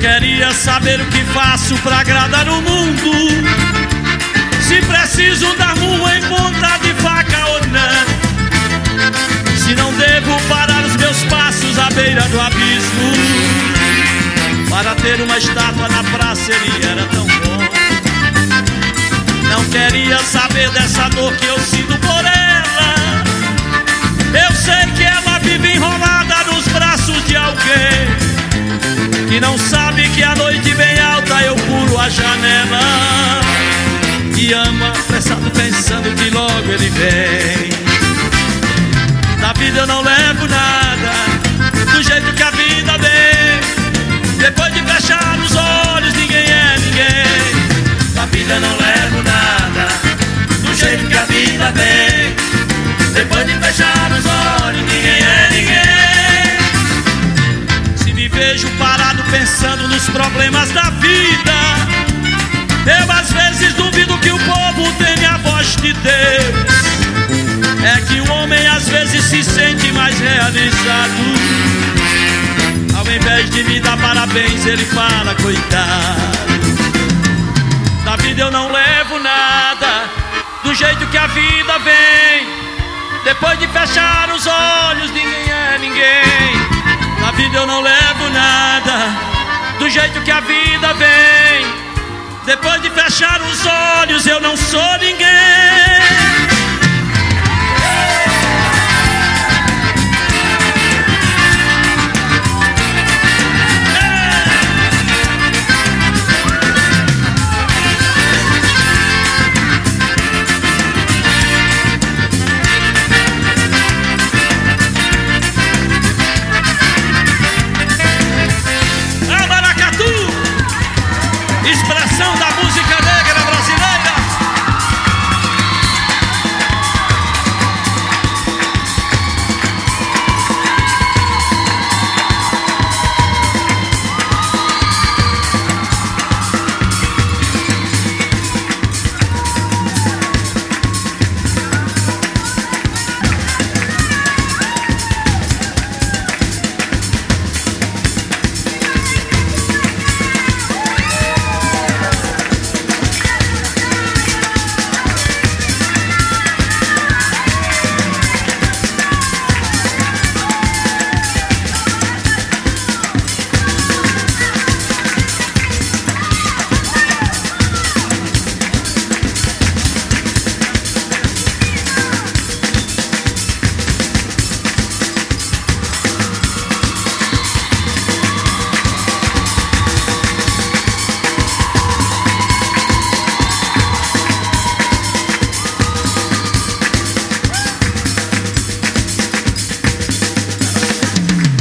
queria saber o que faço pra agradar o mundo, se preciso dar rua em ponta de faca ou não, se não devo parar os meus passos à beira do abismo. Para ter uma estátua na praça ele era tão bom. Não queria saber dessa dor que eu sinto por ela. Eu sei que ela vive enrolada nos braços de alguém que não sabe que a noite bem alta eu pulo a janela e ama, apressado pensando que logo ele vem. Da vida eu não levo nada, do jeito que a vida vem. Depois de fechar os olhos ninguém é ninguém. Da vida eu não levo nada, do jeito que a vida vem. Depois de fechar os olhos ninguém é ninguém. Se me vejo parado pensando nos problemas da vida, eu às vezes duvido que o povo tenha a voz de Deus. É que o homem às vezes se sente mais realizado. Ao invés de me dar parabéns ele fala coitado. Da vida eu não levo nada, do jeito que a vida vem. Depois de fechar os olhos ninguém é ninguém. Da vida eu não levo nada, do jeito que a vida vem. Depois de fechar os olhos